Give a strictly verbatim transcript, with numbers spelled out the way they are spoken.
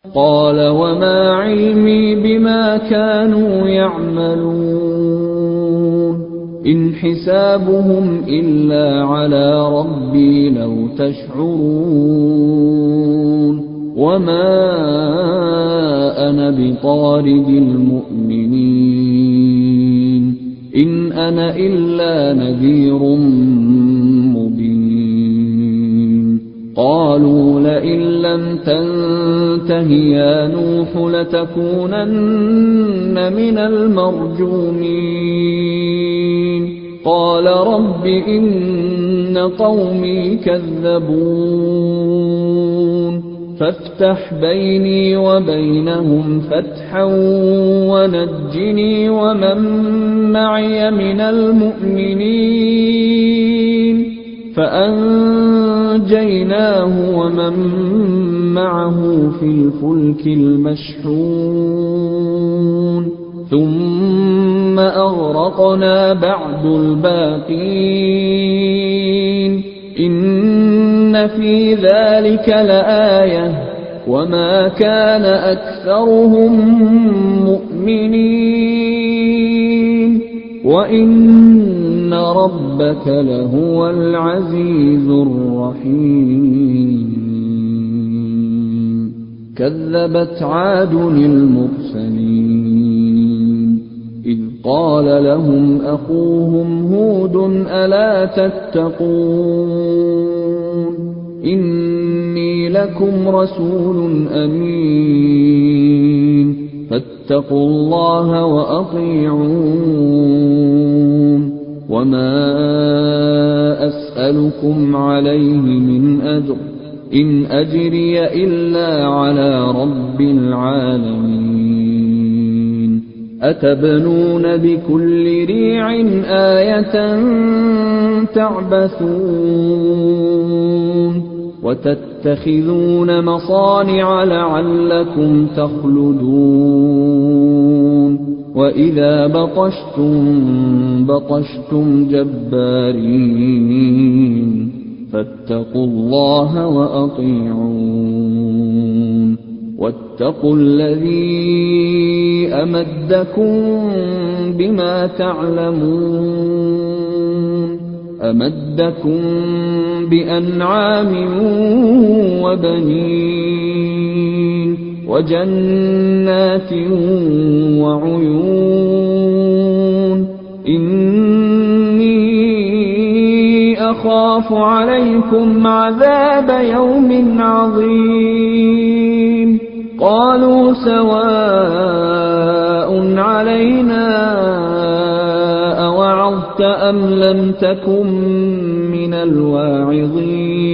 قال وما علمي بما كانوا يعملون إن حسابهم إلا على ربي لو تشعرون وما أنا بطارد المؤمنين إن أنا إلا نذير مبين قالوا لئن لم تنته يا نوح لتكونن من المرجومين قال رب إن قومي كذبون فافتح بيني وبينهم فتحا ونجني ومن معي من المؤمنين فأنجيناه ومن معه في الفلك المشحون ثم أغرقنا بعد الباقين إن في ذلك لآية وما كان أكثرهم مؤمنين وإن ربك لهو العزيز الرحيم كذبت عاد المرسلين إذ قال لهم أخوهم هود ألا تتقون إني لكم رسول أمين فاتقوا الله وأطيعون وما أسألكم عليه من أجر إن أجري إلا على رب العالمين أتبنون بكل ريع آية تعبثون وتتخذون مصانع لعلكم تخلدون وإذا بطشتم بطشتم جبارين فاتقوا الله وأطيعون واتقوا الذي أمدكم بما تعلمون أمدكم بأنعام وبنين وجنات وعيون إني أخاف عليكم عذاب يوم عظيم قالوا سواء علينا أوعظت أم لم تكن من الواعظين